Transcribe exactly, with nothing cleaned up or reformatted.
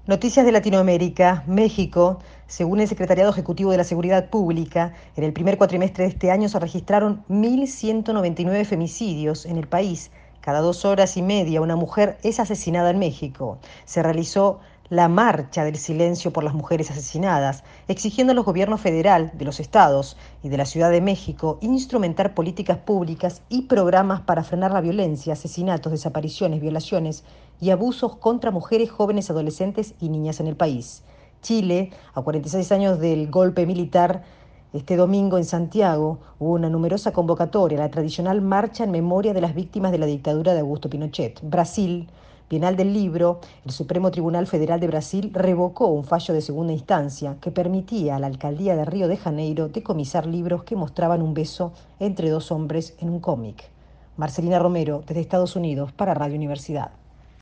Noticias de Latinoamérica. México, según el Secretariado Ejecutivo de la Seguridad Pública, en el primer cuatrimestre de este año se registraron mil ciento noventa y nueve femicidios en el país. Cada dos horas y media una mujer es asesinada en México. Se realizó la marcha del silencio por las mujeres asesinadas, exigiendo a los gobiernos federal, de los estados y de la Ciudad de México instrumentar políticas públicas y programas para frenar la violencia, asesinatos, desapariciones, violaciones y abusos contra mujeres, jóvenes, adolescentes y niñas en el país. Chile, a cuarenta y seis años del golpe militar, este domingo en Santiago hubo una numerosa convocatoria, la tradicional marcha en memoria de las víctimas de la dictadura de Augusto Pinochet. Brasil, Bienal del Libro, el Supremo Tribunal Federal de Brasil revocó un fallo de segunda instancia que permitía a la alcaldía de Río de Janeiro decomisar libros que mostraban un beso entre dos hombres en un cómic. Marcelina Romero, desde Estados Unidos, para Radio Universidad.